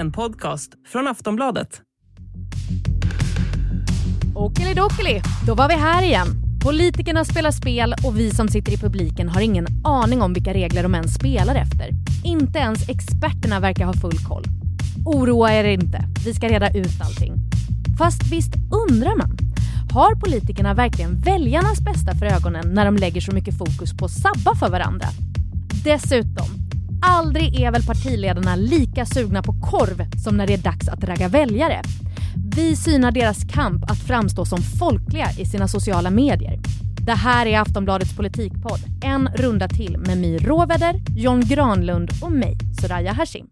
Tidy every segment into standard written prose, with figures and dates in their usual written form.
En podcast från Aftonbladet. Okelidokkeli, då var vi här igen. Politikerna spelar spel och vi som sitter i publiken har ingen aning om vilka regler de ens spelar efter. Inte ens experterna verkar ha full koll. Oroa er inte, vi ska reda ut allting. Fast visst undrar man, har politikerna verkligen väljarnas bästa för ögonen när de lägger så mycket fokus på att sabba för varandra? Dessutom, aldrig är väl partiledarna lika sugna på korv som när det är dags att ragga väljare. Vi synar deras kamp att framstå som folkliga i sina sociala medier. Det här är Aftonbladets politikpodd. En runda till med My Råväder, John Granlund och mig, Soraya Hashim.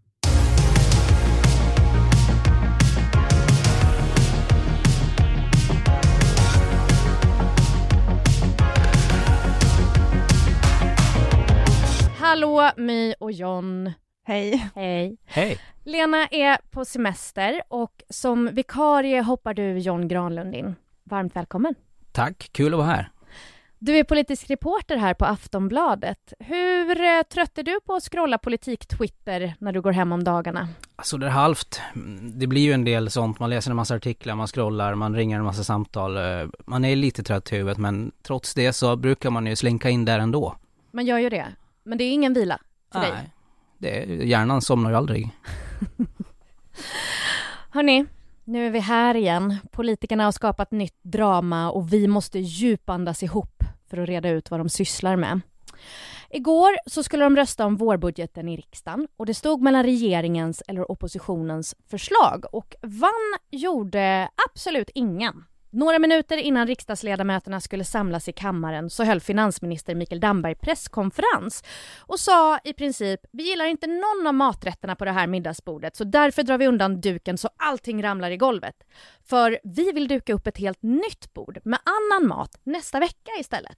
Hallå My och John. Hej. Hej. Hej. Lena är på semester och som vikarie hoppar du John Granlund in. Varmt välkommen. Tack, kul att vara här. Du är politisk reporter här på Aftonbladet. Hur trött är du på att scrolla politik-Twitter när du går hem om dagarna? Alltså det är halvt. Det blir ju en del sånt. Man läser en massa artiklar, man scrollar, man ringer en massa samtal. Man är lite trött i huvudet, men trots det så brukar man ju slinka in där ändå. Man gör ju det, men det är ingen vila för dig. Nej, hjärnan somnar ju aldrig. Hörrni, nu är vi här igen. Politikerna har skapat nytt drama och vi måste djupandas ihop för att reda ut vad de sysslar med. Igår så skulle de rösta om vårbudgeten i riksdagen och det stod mellan regeringens eller oppositionens förslag och vann gjorde absolut ingen. Några minuter innan riksdagsledamöterna skulle samlas i kammaren så höll finansminister Mikael Damberg presskonferens och sa i princip: vi gillar inte någon av maträtterna på det här middagsbordet så därför drar vi undan duken så allting ramlar i golvet. För vi vill duka upp ett helt nytt bord med annan mat nästa vecka istället.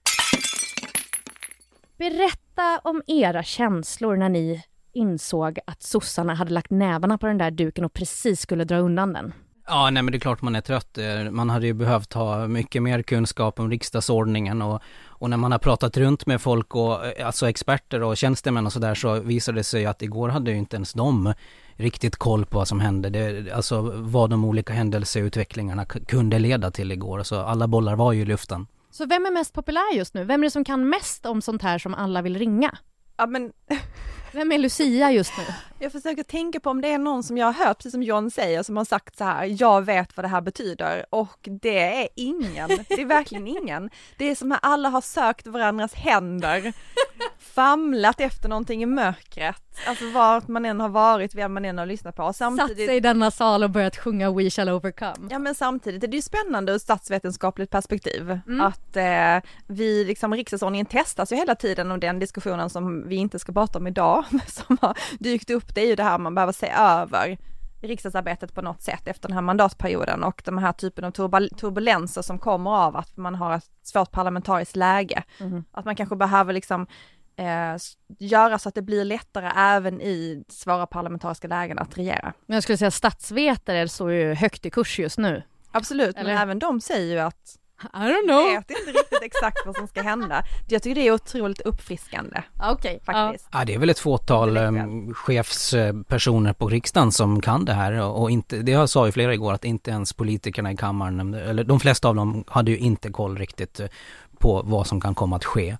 Berätta om era känslor när ni insåg att sossarna hade lagt nävarna på den där duken och precis skulle dra undan den. Ja, nej men det är klart man är trött. Man hade ju behövt ha mycket mer kunskap om riksdagsordningen och när man har pratat runt med folk och alltså experter och tjänstemän och sådär så visade det sig att igår hade ju inte ens de riktigt koll på vad som hände. Alltså vad de olika händelseutvecklingarna kunde leda till igår. Så alla bollar var ju i luften. Så vem är mest populär just nu? Vem är det som kan mest om sånt här som alla vill ringa? Ja, men... Vem är Lucia just nu? Jag försöker tänka på om det är någon som jag har hört, precis som John säger, som har sagt så här: jag vet vad det här betyder. Och det är ingen. Det är verkligen ingen. Det är som att alla har sökt varandras händer. Famlat efter någonting i mörkret. Alltså vart man än har varit, vem man än har lyssnat på. Samtidigt... Satt sig i denna sal och börjat sjunga We Shall Overcome. Ja, men samtidigt är det ju spännande ur statsvetenskapligt perspektiv. Att vi liksom, riksdagsordningen testas ju hela tiden, och den diskussionen som vi inte ska prata om idag som har dykt upp, det är ju det här man behöver se över riksdagsarbetet på något sätt efter den här mandatperioden och de här typen av turbulenser som kommer av att man har ett svårt parlamentariskt läge. Att man kanske behöver liksom göra så att det blir lättare även i svåra parlamentariska lägen att regera. Men jag skulle säga att statsvetare står ju högt i kurs just nu. Absolut, eller? Men även de säger ju att I don't know. Jag vet inte riktigt exakt vad som ska hända. Jag tycker det är otroligt uppfriskande. Okej, faktiskt. Ja, det är väl ett fåtal chefspersoner på riksdagen som kan det här och inte, det jag sa ju flera igår att inte ens politikerna i kammaren, eller de flesta av dem hade ju inte koll riktigt på vad som kan komma att ske.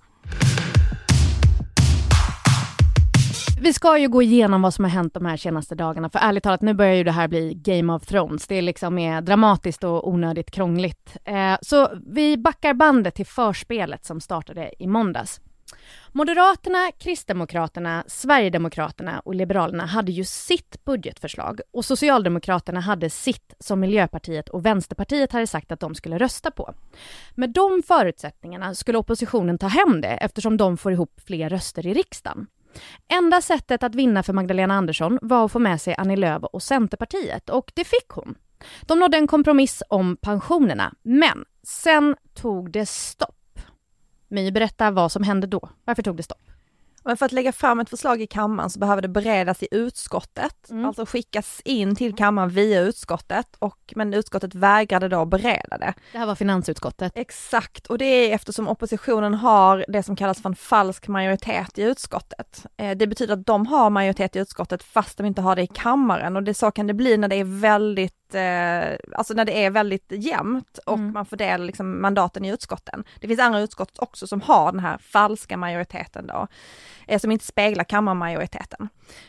Vi ska ju gå igenom vad som har hänt de här senaste dagarna. För ärligt talat, nu börjar ju det här bli Game of Thrones. Det är liksom dramatiskt och onödigt krångligt. Så vi backar bandet till förspelet som startade i måndags. Moderaterna, Kristdemokraterna, Sverigedemokraterna och Liberalerna hade ju sitt budgetförslag. Och Socialdemokraterna hade sitt som Miljöpartiet och Vänsterpartiet hade sagt att de skulle rösta på. Med de förutsättningarna skulle oppositionen ta hem det eftersom de får ihop fler röster i riksdagen. Enda sättet att vinna för Magdalena Andersson var att få med sig Annie Lööf och Centerpartiet, och det fick hon. De nådde en kompromiss om pensionerna, men sen tog det stopp. My, berätta vad som hände då. Varför tog det stopp? Men för att lägga fram ett förslag i kammaren så behöver det beredas i utskottet, alltså skickas in till kammaren via utskottet, men utskottet vägrade då bereda det. Det här var finansutskottet. Exakt, och det är eftersom oppositionen har det som kallas för en falsk majoritet i utskottet. Det betyder att de har majoritet i utskottet fast de inte har det i kammaren, och så kan det bli när det är väldigt jämnt och man fördelar liksom mandaten i utskotten. Det finns andra utskott också som har den här falska majoriteten då, som inte speglar kammarmajoriteten.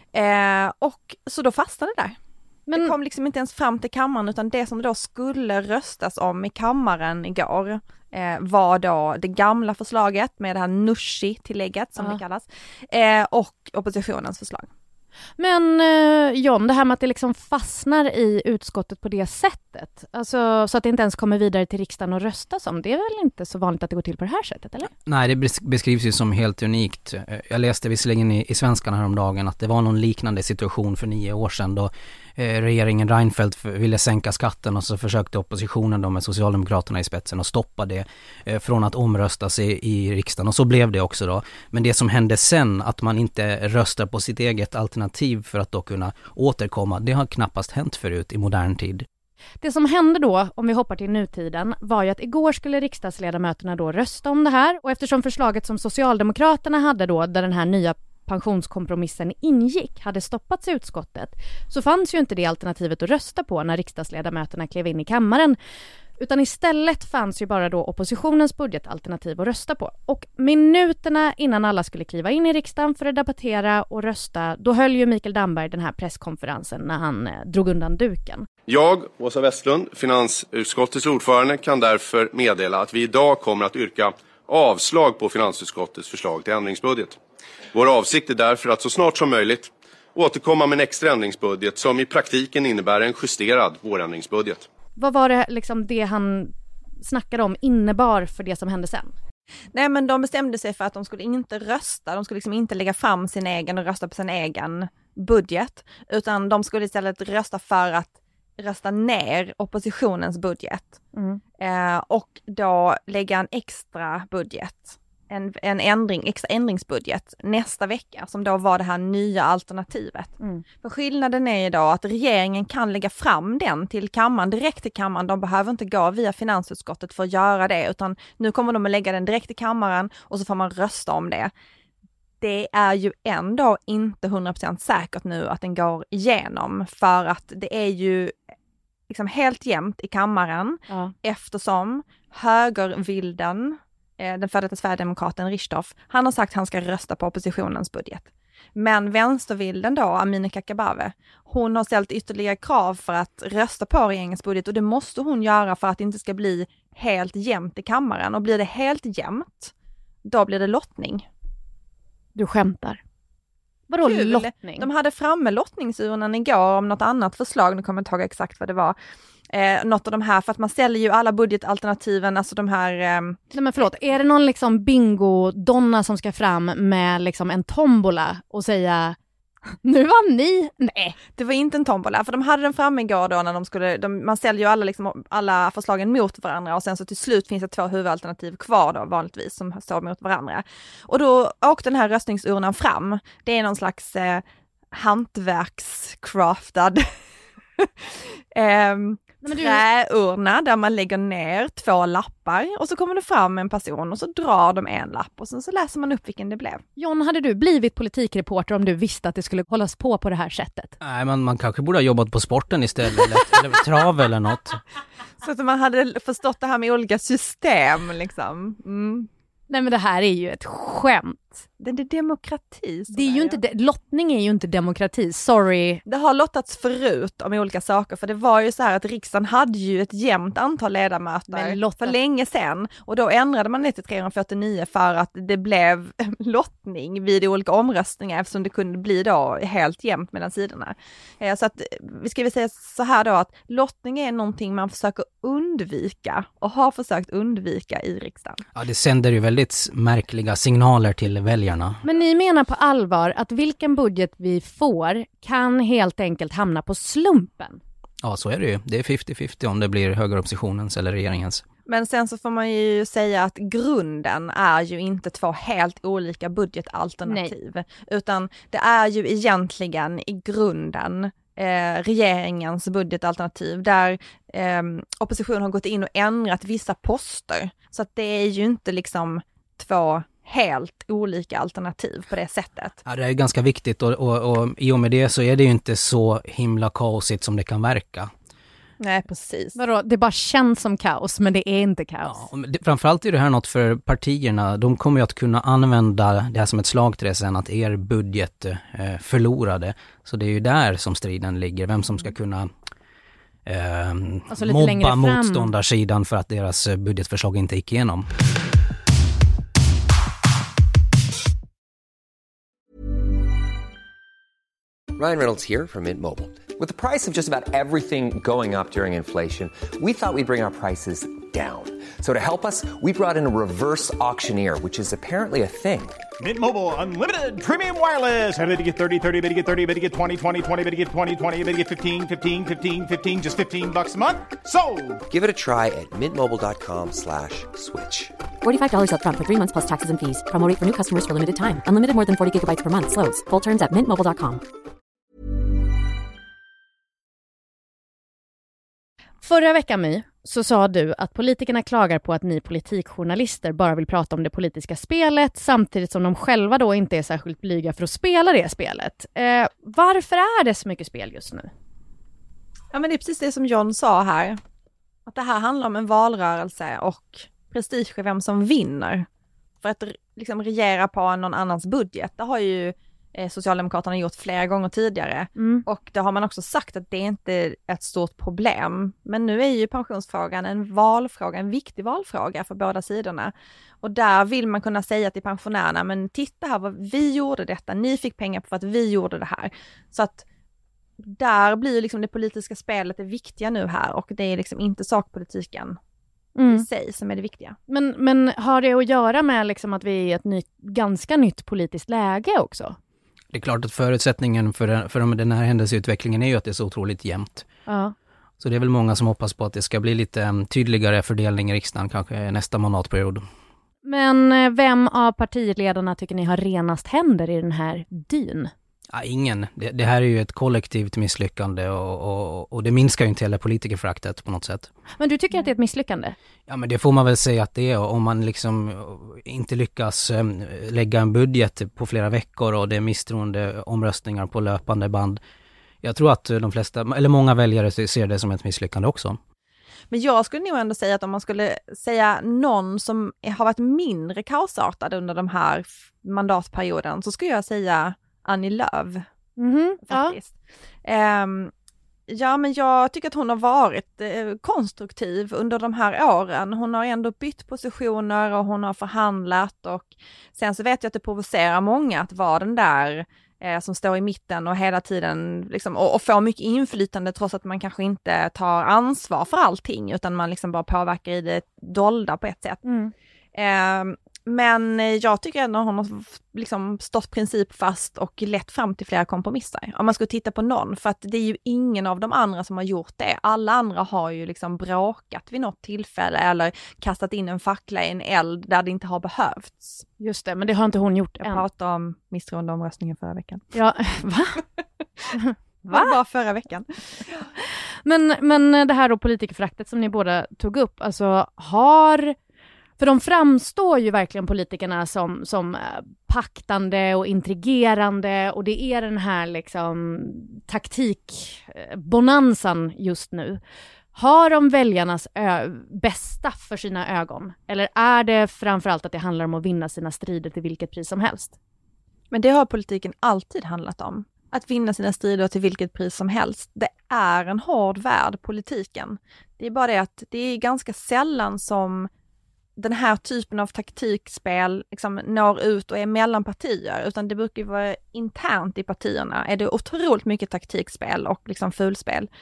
Och så då fastnade det där. Men det kom liksom inte ens fram till kammaren, utan det som då skulle röstas om i kammaren igår var då det gamla förslaget med det här Nooshi-tillägget som det kallas, och oppositionens förslag. Men John, det här med att det liksom fastnar i utskottet på det sättet, alltså så att det inte ens kommer vidare till riksdagen och röstas om, det är väl inte så vanligt att det går till på det här sättet, eller? Nej, det beskrivs ju som helt unikt. Jag läste visserligen i Svenskarna häromdagen att det var någon liknande situation för 9 år sedan då regeringen Reinfeldt ville sänka skatten, och så försökte oppositionen då med Socialdemokraterna i spetsen och stoppa det från att omröstas i riksdagen, och så blev det också då. Men det som hände sen, att man inte röstar på sitt eget alternativ för att då kunna återkomma, det har knappast hänt förut i modern tid. Det som hände då, om vi hoppar till nutiden, var ju att igår skulle riksdagsledamöterna då rösta om det här, och eftersom förslaget som Socialdemokraterna hade då, där den här nya pensionskompromissen ingick, hade stoppats i utskottet, så fanns ju inte det alternativet att rösta på när riksdagsledamöterna klev in i kammaren, utan istället fanns ju bara då oppositionens budgetalternativ att rösta på. Och minuterna innan alla skulle kliva in i riksdagen för att debattera och rösta, då höll ju Mikael Damberg den här presskonferensen när han drog undan duken. Jag, Åsa Westlund, finansutskottets ordförande, kan därför meddela att vi idag kommer att yrka avslag på finansutskottets förslag till ändringsbudget. Vår avsikt är därför att så snart som möjligt återkomma med en extra ändringsbudget som i praktiken innebär en justerad vårändringsbudget. Vad var det liksom det han snackade om innebar för det som hände sen? Nej, men de bestämde sig för att de skulle inte rösta. De skulle liksom inte lägga fram sin egen och rösta på sin egen budget. Utan de skulle istället rösta för att rösta ner oppositionens budget. Och då lägga en extra budget. En extra ändringsbudget nästa vecka, som då var det här nya alternativet. För skillnaden är idag att regeringen kan lägga fram den till kammaren, direkt till kammaren. De behöver inte gå via finansutskottet för att göra det, utan nu kommer de att lägga den direkt till kammaren och så får man rösta om det. Det är ju ändå inte 100% säkert nu att den går igenom, för att det är ju liksom helt jämnt i kammaren, eftersom högervilden, den före detta Sverigedemokraten Richthoff, han har sagt att han ska rösta på oppositionens budget. Men vänstervilden då, Amineh Kakabaveh, hon har ställt ytterligare krav för att rösta på regeringens budget, och det måste hon göra för att det inte ska bli helt jämnt i kammaren. Och blir det helt jämnt, då blir det lottning. Du skämtar. Vadå lottning? De hade framme lottningsurnan igår om något annat förslag, nu kommer jag inte ihåg exakt vad det var. Något av de här, för att man ställer ju alla budgetalternativen, alltså de här... Nej men förlåt, är det någon liksom bingo-donna som ska fram med liksom en tombola och säga nu var ni? Nej. Det var inte en tombola, för de hade den framme igår då när de skulle, man ställer ju alla förslagen mot varandra, och sen så till slut finns det 2 huvudalternativ kvar då vanligtvis som står mot varandra. Och då åkte den här röstningsurnan fram. Det är någon slags hantverkscraftad träurna där man lägger ner 2 lappar, och så kommer det fram en person och så drar de en lapp och sen så läser man upp vilken det blev. John, hade du blivit politikreporter om du visste att det skulle hållas på det här sättet? Nej, man kanske borde ha jobbat på sporten istället, eller trav eller något. Så att man hade förstått det här med olika system liksom. Nej men det här är ju ett skämt. Det är demokrati. Det är ju inte lottning är ju inte demokrati, sorry. Det har lottats förut om olika saker, för det var ju så här att riksdagen hade ju ett jämnt antal ledamöter för länge sedan, och då ändrade man det till 349 för att det blev lottning vid olika omröstningar, eftersom det kunde bli då helt jämnt mellan sidorna. Så att vi ska väl säga så här då, att lottning är någonting man försöker undvika och har försökt undvika i riksdagen. Ja, det sänder ju väldigt märkliga signaler till väljarna. Men ni menar på allvar att vilken budget vi får kan helt enkelt hamna på slumpen? Ja, så är det ju. Det är 50-50 om det blir högeroppositionens eller regeringens. Men sen så får man ju säga att grunden är ju inte 2 helt olika budgetalternativ. Nej. Utan det är ju egentligen i grunden regeringens budgetalternativ där oppositionen har gått in och ändrat vissa poster. Så att det är ju inte liksom 2 helt olika alternativ på det sättet. Ja, det är ganska viktigt och i och med det så är det ju inte så himla kaosigt som det kan verka. Nej, precis. Vadå? Det bara känns som kaos, men det är inte kaos. Ja, framförallt är det här något för partierna. De kommer ju att kunna använda det här som ett slagträ sen, att er budget förlorade. Så det är ju där som striden ligger. Vem som ska kunna mobba motståndarsidan för att deras budgetförslag inte gick igenom. Ryan Reynolds here from Mint Mobile. With the price of just about everything going up during inflation, we thought we'd bring our prices down. So to help us, we brought in a reverse auctioneer, which is apparently a thing. Mint Mobile Unlimited Premium Wireless. How to get 30, 30, bit to get 30, bit to get 20, 20, 20, bit to get 20, 20, bit to get 15, 15, 15, 15, just $15 a month? Sold! Give it a try at mintmobile.com/switch. $45 up front for 3 months plus taxes and fees. Promo rate for new customers for limited time. Unlimited more than 40 gigabytes per month. Slows full terms at mintmobile.com. Förra veckan, My, så sa du att politikerna klagar på att ni politikjournalister bara vill prata om det politiska spelet samtidigt som de själva då inte är särskilt blyga för att spela det spelet. Varför är det så mycket spel just nu? Ja, men det är precis det som John sa här. Att det här handlar om en valrörelse och prestige i vem som vinner. För att liksom regera på någon annans budget, det har ju Socialdemokraterna gjort flera gånger tidigare. Och det har man också sagt att det är inte ett stort problem. Men nu är ju pensionsfrågan en valfråga, en viktig valfråga för båda sidorna. Och där vill man kunna säga till pensionärerna, men titta här vad vi gjorde detta, ni fick pengar på för att vi gjorde det här. Så att där blir liksom det politiska spelet det viktiga nu här, och det är liksom inte sakpolitiken i sig som är det viktiga. Men har det att göra med liksom att vi är i ett ganska nytt politiskt läge också? Det är klart att förutsättningen för den här händelseutvecklingen är ju att det är så otroligt jämnt. Ja. Så det är väl många som hoppas på att det ska bli lite tydligare fördelning i riksdagen, kanske nästa mandatperiod. Men vem av partiledarna tycker ni har renast händer i den här dyn? Ja, ingen. Det här är ju ett kollektivt misslyckande och det minskar ju inte hela politikerföraktet på något sätt. Men du tycker att det är ett misslyckande? Ja, men det får man väl säga att det är. Om man liksom inte lyckas lägga en budget på flera veckor och det är misstroende omröstningar på löpande band. Jag tror att de flesta, eller många väljare ser det som ett misslyckande också. Men jag skulle nog ändå säga att om man skulle säga någon som har varit mindre kaosartad under de här mandatperioden, så skulle jag säga Annie Lööf, faktiskt. Ja, men jag tycker att hon har varit konstruktiv under de här åren. Hon har ändå bytt positioner och hon har förhandlat, och sen så vet jag att det provocerar många att vara den där som står i mitten och hela tiden liksom, och får mycket inflytande trots att man kanske inte tar ansvar för allting, utan man liksom bara påverkar i det dolda på ett sätt. Men jag tycker ändå att hon har liksom stått principfast och lett fram till flera kompromisser. Om man skulle titta på någon, för att det är ju ingen av de andra som har gjort det. Alla andra har ju liksom bråkat vid något tillfälle eller kastat in en fackla i en eld där det inte har behövts. Just det, men det har inte hon gjort Jag än. pratade om misstroendeomröstningen förra veckan. Ja, va? Va? Bara förra veckan. Men det här då politikerföraktet som ni båda tog upp, alltså för de framstår ju verkligen politikerna som paktande och intrigerande, och det är den här liksom taktikbonanzan just nu. Har de väljarnas bästa för sina ögon? Eller är det framförallt att det handlar om att vinna sina strider till vilket pris som helst? Men det har politiken alltid handlat om. Att vinna sina strider till vilket pris som helst. Det är en hård värld, politiken. Det är bara det att det är ganska sällan som den här typen av taktikspel liksom når ut och är mellan partier, utan det brukar ju vara internt i partierna. Är det otroligt mycket taktikspel och liksom fulspel.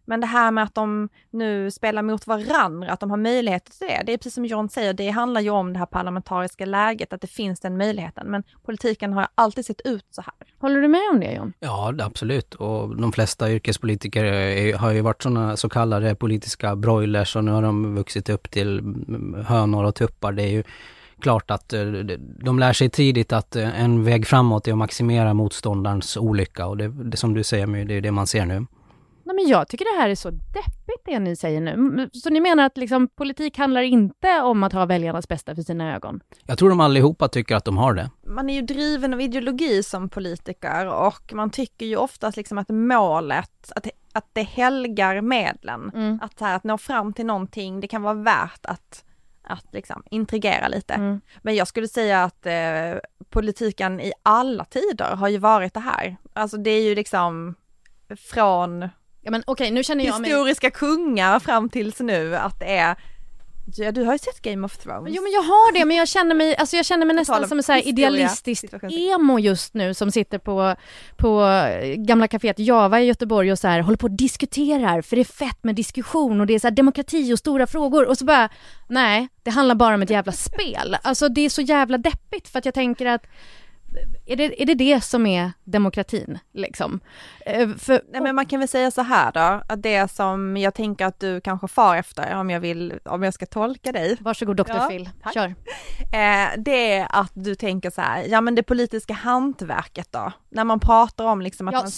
Men det här med att de nu spelar mot varandra, att de har möjlighet till det är precis som John säger, det handlar ju om det här parlamentariska läget, att det finns den möjligheten. Men politiken har alltid sett ut så här. Håller du med om det, John? Ja, absolut. Och de flesta yrkespolitiker har ju varit sådana så kallade politiska broilers, och nu har de vuxit upp till hönor och tuppar. Det är ju klart att de lär sig tidigt att en väg framåt är att maximera motståndarens olycka, och det som du säger, det är det man ser nu. Nej, men jag tycker det här är så deppigt det ni säger nu. Så ni menar att liksom, politik handlar inte om att ha väljarnas bästa för sina ögon? Jag tror de allihopa tycker att de har det. Man är ju driven av ideologi som politiker, och man tycker ju oftast liksom att målet, att det helgar medlen. Att nå fram till någonting, det kan vara värt att liksom intrigera lite. Men jag skulle säga att politiken i alla tider har ju varit det här. Alltså det är ju liksom från nu känner jag historiska kungar fram tills nu att det är... Ja, du har ju sett Game of Thrones. Jo, men jag har det, men jag känner mig nästan som en så här idealistiskt emo just nu som sitter på gamla kaféet Java i Göteborg och så här håller på att diskutera, för det är fett med diskussion och det är så här demokrati och stora frågor, och så bara, nej, det handlar bara om ett jävla spel. Alltså det är så jävla deppigt, för att jag tänker att är det som är demokratin liksom? Nej, men man kan väl säga så här då, att det som jag tänker att du kanske far efter, om jag ska tolka dig. Varsågod Dr. Phil, kör. Det är att du tänker så här, ja men det politiska hantverket då, när man pratar om liksom att man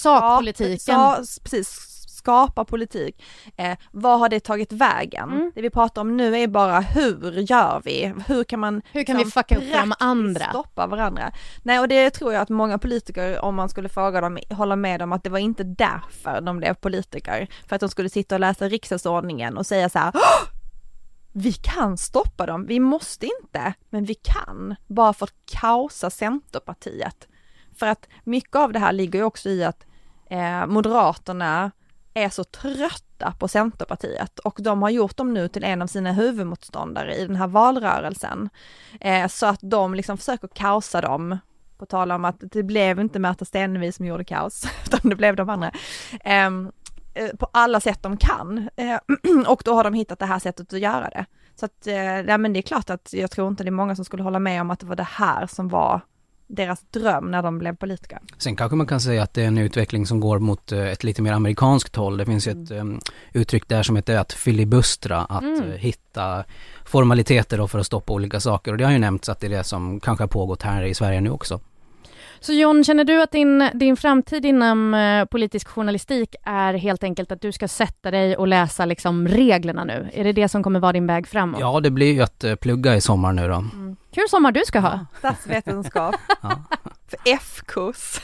skapa politik. Vad har det tagit vägen? Det vi pratar om nu är bara hur gör vi? Hur kan vi fucka upp de andra? Stoppa varandra. Nej, och det tror jag att många politiker, om man skulle fråga dem, hålla med om att det var inte därför de blev politiker. För att de skulle sitta och läsa riksdagsordningen och säga så här: vi kan stoppa dem, vi måste inte, men vi kan. Bara för att kaosa Centerpartiet. För att mycket av det här ligger ju också i att Moderaterna är så trötta på Centerpartiet, och de har gjort dem nu till en av sina huvudmotståndare i den här valrörelsen. Så att de liksom försöker kaosa dem, på tal om att det blev inte Märta Stenevi som gjorde kaos, utan det blev de andra. På alla sätt de kan. Och då har de hittat det här sättet att göra det. Så att, men det är klart att jag tror inte det är många som skulle hålla med om att det var det här som var deras dröm när de blev politiker. Sen kanske man kan säga att det är en utveckling som går mot ett lite mer amerikanskt håll. Det finns ett uttryck där som heter att filibustra, att hitta formaliteter för att stoppa olika saker. Och det har ju nämnts att det är det som kanske har pågått här i Sverige nu också. Så John, känner du att din framtid inom politisk journalistik är helt enkelt att du ska sätta dig och läsa liksom reglerna nu? Är det det som kommer vara din väg framåt? Ja, det blir ju att plugga i sommar nu då. Kul sommar du ska ha. Statsvetenskap. För F-kurs.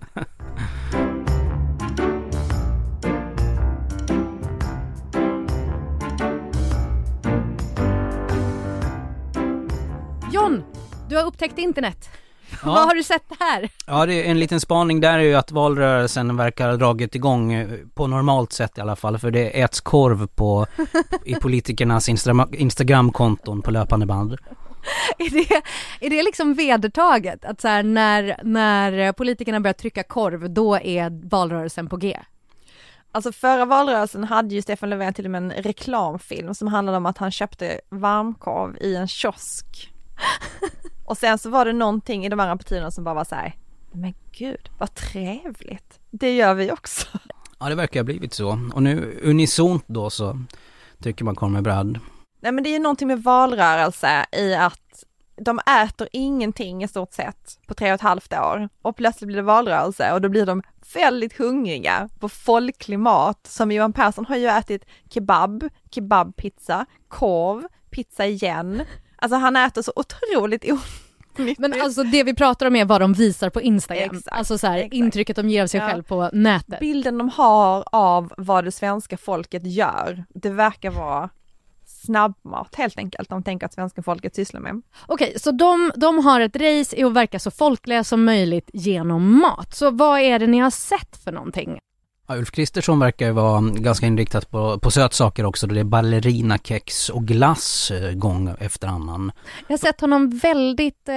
John, du har upptäckt internet. Ja. Vad har du sett här? Ja, det är en liten spaning där är ju att valrörelsen verkar ha dragit igång på normalt sätt i alla fall, för det äts korv i politikernas Instagram-konton på löpande band. Är det liksom vedertaget att så här, när politikerna börjar trycka korv, då är valrörelsen på G? Alltså förra valrörelsen hade ju Stefan Löfven till och med en reklamfilm som handlade om att han köpte varmkorv i en kiosk. Och sen så var det någonting i de andra partierna som bara var så här: men gud, vad trevligt. Det gör vi också. Ja, det verkar ha blivit så. Och nu unisont då så tycker man kommer med bröd. Nej, men det är ju någonting med valrörelse i att de äter ingenting i stort sett på 3,5 år. Och plötsligt blir det valrörelse och då blir de väldigt hungriga på folklig mat. Som Johan Persson har ju ätit kebabpizza, korv, pizza igen. Alltså han äter så otroligt onyttigt. Men alltså det vi pratar om är vad de visar på Instagram. Exakt, alltså så här, intrycket de ger av sig själv på nätet. Bilden de har av vad det svenska folket gör, det verkar vara snabbmat helt enkelt. De tänker att svenska folket sysslar med. Okej, så de har ett race i att verka så folkliga som möjligt genom mat. Så vad är det ni har sett för någonting? Ja, Ulf Kristersson verkar ju vara ganska inriktad på sötsaker också. Det är ballerinakex och glass gång efter annan. Jag har sett honom väldigt,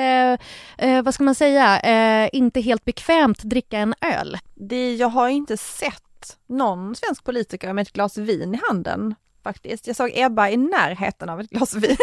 vad ska man säga, inte helt bekvämt dricka en öl. Jag har inte sett sett någon svensk politiker med ett glas vin i handen faktiskt. Jag såg Ebba i närheten av ett glas vin.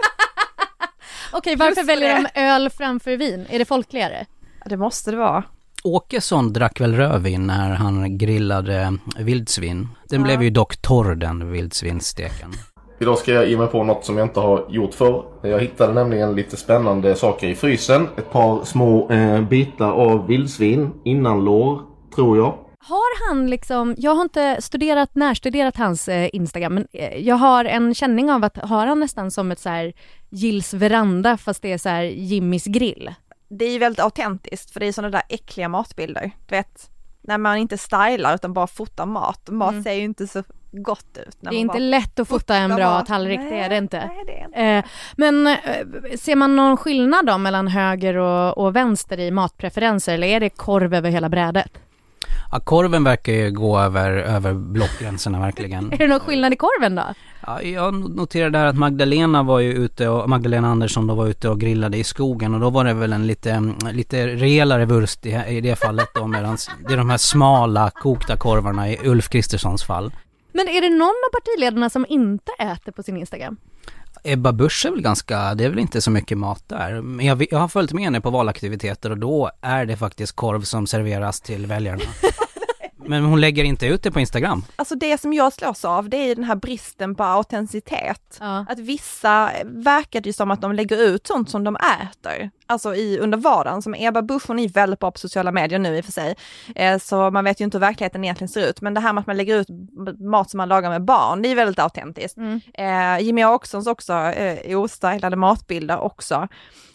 Okej, varför väljer de öl framför vin? Är det folkligare? Det måste det vara. Åkesson drack väl rödvin när han grillade vildsvin. Den blev ju dock torr, den vildsvinsteken. Idag ska jag ge mig på något som jag inte har gjort förr. Jag hittade nämligen lite spännande saker i frysen. Ett par små bitar av vildsvin, innanlår, tror jag. Har han liksom, jag har inte närstuderat hans Instagram, men jag har en känning av att har han nästan som ett så här Gills veranda fast det är så här Jimmys grill. Det är ju väldigt autentiskt för det är sådana där äckliga matbilder, du vet. När man inte stylar utan bara fotar mat. Mat ser ju inte så gott ut. Det är inte lätt att fota en bra tallrik, det är det inte. Nej, det är inte. Men ser man någon skillnad då mellan höger och vänster i matpreferenser eller är det korv över hela brädet? Ja, korven verkar ju gå över blockgränserna verkligen. Är det någon skillnad i korven då? Ja, jag noterade här att Magdalena Andersson då var ute och grillade i skogen och då var det väl en lite rejälare vurst i det fallet då, medan det är de här smala kokta korvarna i Ulf Kristerssons fall. Men är det någon av partiledarna som inte äter på sin Instagram? Ebba Busch är väl det är väl inte så mycket mat där. Men jag har följt med henne på valaktiviteter och då är det faktiskt korv som serveras till väljarna. Men hon lägger inte ut det på Instagram. Alltså det som jag slås av, det är den här bristen på autenticitet. Ja. Att vissa verkar ju som att de lägger ut sånt som de äter. Alltså under vardagen. Som Ebba Busch, hon är väldigt bra på sociala medier nu i och för sig. Så man vet ju inte hur verkligheten egentligen ser ut. Men det här med att man lägger ut mat som man lagar med barn, det är väldigt autentiskt. Jimmy Åkessons också ostylade matbilder också.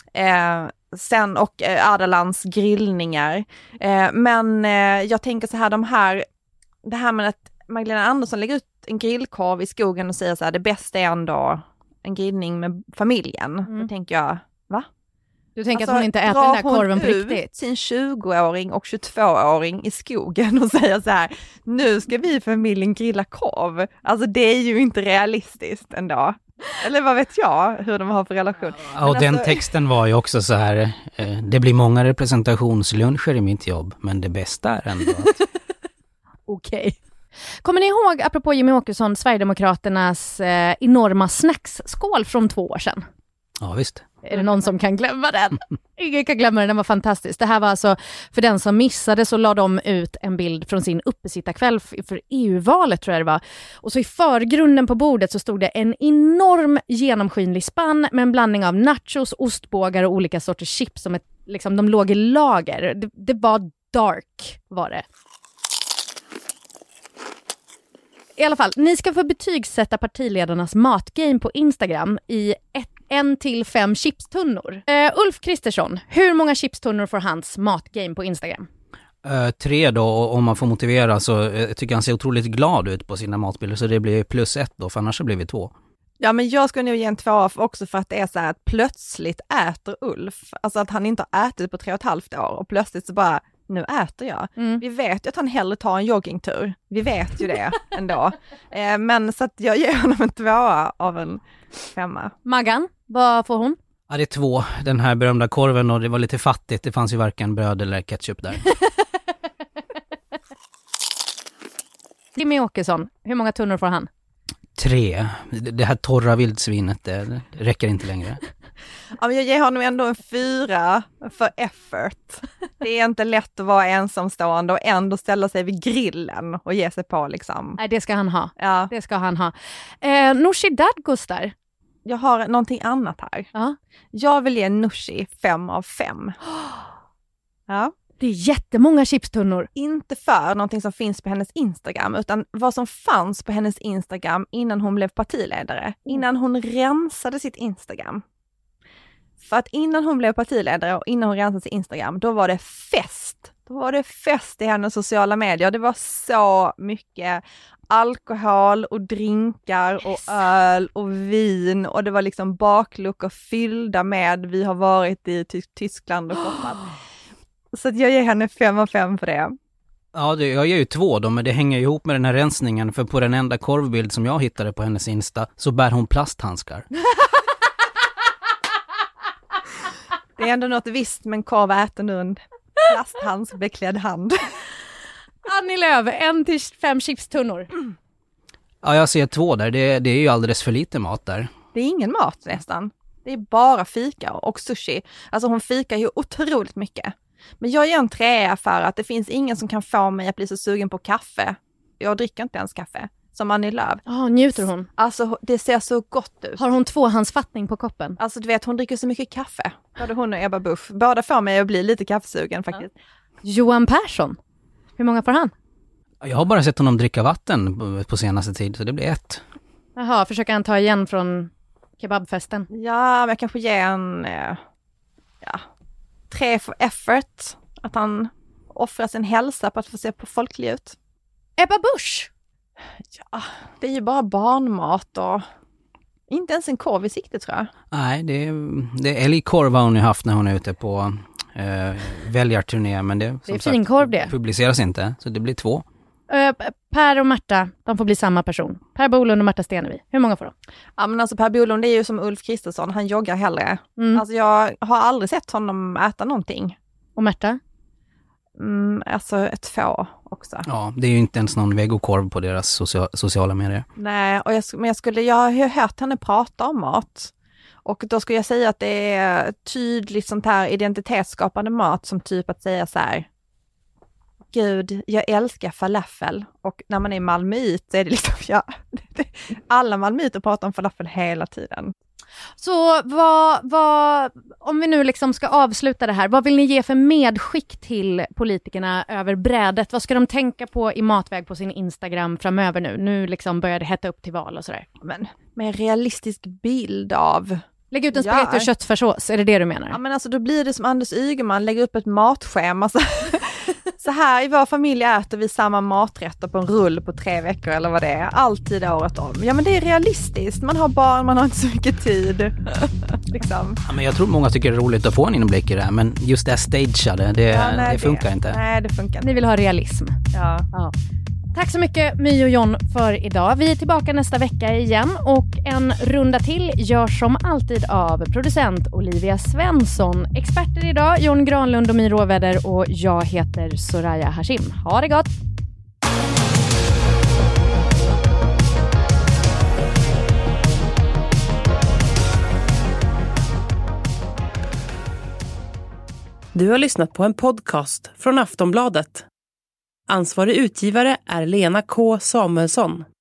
Sen och Ardalans grillningar. Men jag tänker så här, det här med att Magdalena Andersson lägger ut en grillkorv i skogen och säger så här, det bästa är ändå en grillning med familjen. Då tänker jag, va? Du tänker att hon inte äter den där korven på riktigt? Ut sin 20-åring och 22-åring i skogen och säger så här, nu ska vi i familjen grilla korv. Alltså det är ju inte realistiskt ändå. Eller vad vet jag hur de har för relation. Ja, och den texten var ju också så här, det blir många representationsluncher i mitt jobb, men det bästa är ändå att... Okej. Kommer ni ihåg, apropå Jimmy Åkesson, Sverigedemokraternas enorma snacksskål från 2 år sedan? Ja, visst. Är det någon som kan glömma den? Ingen kan glömma den var fantastisk. Det här var alltså, för den som missade så la de ut en bild från sin uppesittarkväll för EU-valet tror jag det var. Och så i förgrunden på bordet så stod det en enorm genomskinlig spann med en blandning av nachos, ostbågar och olika sorters chips som liksom, de låg i lager. Det var dark var det. I alla fall, ni ska få betygsätta partiledarnas matgame på Instagram i 1-5 chipstunnor. Ulf Kristersson, hur många chipstunnor får hans matgame på Instagram? 3 då, och om man får motivera så tycker han ser otroligt glad ut på sina matbilder så det blir +1 då, för annars så blir vi 2. Ja, men jag skulle nog ge en 2 också för att det är så här att plötsligt äter Ulf. Alltså att han inte har ätit på 3,5 år och plötsligt så bara, nu äter jag. Vi vet ju att han hellre tar en joggingtur. Vi vet ju det ändå. Men så att jag ger honom en 2 av en 5. Maggan, vad får hon? Ja, det är 2. Den här berömda korven och det var lite fattigt. Det fanns ju varken bröd eller ketchup där. Jimmy Åkesson, hur många tunnor får han? 3. Det här torra vildsvinet, det räcker inte längre. Ja, men jag ger honom ändå en 4 för effort. Det är inte lätt att vara ensamstående och ändå ställa sig vid grillen och ge sig på liksom. Nej, det ska han ha. Ja. Det ska han ha. Nooshi Dadgostar. Jag har någonting annat här. Ja. Jag vill ge Nooshi 5 av 5. Ja. Det är jättemånga chipstunnor. Inte för någonting som finns på hennes Instagram, utan vad som fanns på hennes Instagram innan hon blev partiledare. Innan hon rensade sitt Instagram. För att innan hon blev partiledare och innan hon rensade sitt Instagram, då var det fest. Då var det fest i hennes sociala medier. Det var så mycket alkohol och drinkar och öl och vin. Och det var liksom bakluckor fyllda med vi har varit i Tyskland och shoppat. Så att jag ger henne 5 av 5 för det. Ja, jag ger ju 2 då, men det hänger ihop med den här rensningen. För på den enda korvbild som jag hittade på hennes Insta så bär hon plasthandskar. Det är ändå något visst, men korv äter nu en plasthandsbeklädd hand. Annie Lööf, 1-5 chipstunnor. Ja, jag ser 2 där. Det är ju alldeles för lite mat där. Det är ingen mat nästan. Det är bara fika och sushi. Alltså hon fikar ju otroligt mycket. Men jag ger en 3 för att det finns ingen som kan få mig att bli så sugen på kaffe. Jag dricker inte ens kaffe. Som Annie Lööf. Njuter hon? Alltså det ser så gott ut. Har hon tvåhandsfattning på koppen? Alltså du vet, hon dricker så mycket kaffe. Både hon och Ebba Busch. Båda får mig att bli lite kaffesugen faktiskt. Johan Persson. Hur många får han? Jag har bara sett honom dricka vatten på senaste tid, så det blir 1. Jaha, försöker han ta igen från kebabfesten? Ja, men jag kanske ger en 3 för effort. Att han offrar sin hälsa på att få se på folklig ut. Ebba Busch! Ja, det är ju bara barnmat och inte ens en korv i sikte tror jag. Nej, det är älgkorv har hon ju haft när hon är ute på väljarturné, men det är finkorv det. Publiceras inte, så det blir 2. Per och Märta, de får bli samma person. Per Bolund och Märta Stenevi. Hur många får de? Ja, men alltså Per Bolund är ju som Ulf Kristersson, han joggar hellre. Alltså jag har aldrig sett honom äta någonting. Och Märta? Alltså ett 2 också. Ja, det är ju inte ens någon vegokorv på deras sociala medier. Nej, och jag har ju hört henne prata om mat. Och då skulle jag säga att det är tydligt sånt här identitetsskapande mat, som typ att säga så här: Gud, jag älskar falafel. Och när man är malmöit så är det liksom, alla malmöiter pratar om falafel hela tiden. Så vad, om vi nu liksom ska avsluta det här, vad vill ni ge för medskick till politikerna över brädet? Vad ska de tänka på i matväg på sin Instagram framöver nu? Nu liksom börjar det hetta upp till val och sådär. Men med en realistisk bild av... Lägg ut en spagetti och köttfärssås, är det du menar? Ja, men alltså då blir det som Anders Ygeman, lägger upp ett matschema. Så här, i vår familj äter vi samma maträtter på en rull på 3 veckor eller vad det är. Alltid året om. Ja, men det är realistiskt. Man har barn, man har inte så mycket tid. Liksom. Ja, men jag tror många tycker det är roligt att få en inblick i det här, men just det stageade, det funkar inte. Nej, det funkar inte. Ni vill ha realism. Ja. Tack så mycket My och John för idag. Vi är tillbaka nästa vecka igen och en runda till görs som alltid av producent Olivia Svensson. Experter idag John Granlund och My Råväder, och jag heter Soraya Hashim. Ha det gott! Du har lyssnat på en podcast från Aftonbladet. Ansvarig utgivare är Lena K. Samuelsson.